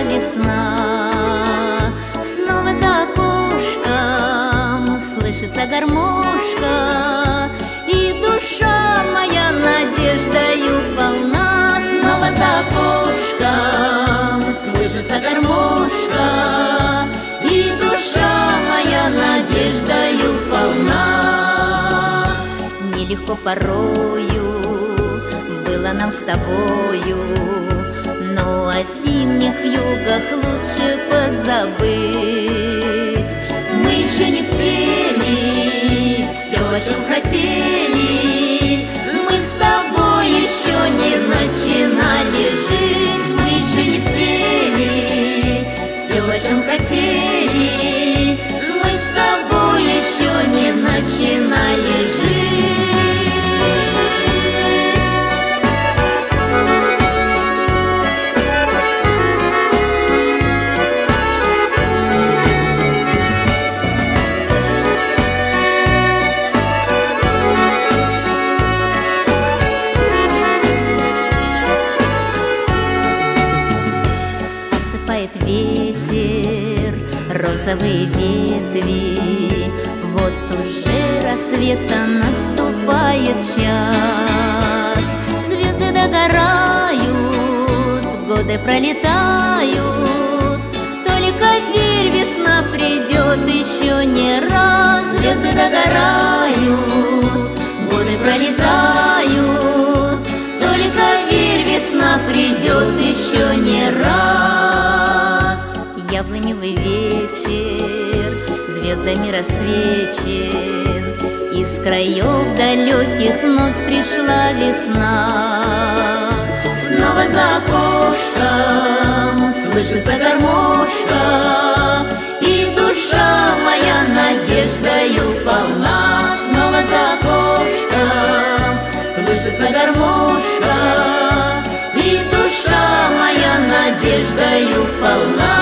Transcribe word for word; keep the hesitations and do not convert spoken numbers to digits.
весна. Снова за окошком слышится гармошка, и душа моя надеждою полна. Снова за окошком слышится гармошка, и душа моя надеждою полна. Нелегко порою было нам с тобою, но о зимних югах лучше позабыть. Мы еще не спели все, о чем хотели, мы с тобой еще не начинали жить. Мы еще не спели все, о чем хотели, мы с тобой еще не начинали жить. Ветер розовые ветви, вот уже рассвета наступает час. Звезды догорают, годы пролетают, только верь, весна придет еще не раз. Звезды догорают, годы пролетают, только верь, весна придет еще не раз. Яблоневый вечер звездами рассвечен, из краев далеких вновь пришла весна. Снова за окошком слышится гармошка, и душа моя надеждою полна. Снова за окошком слышится гармошка, и душа моя надеждою полна.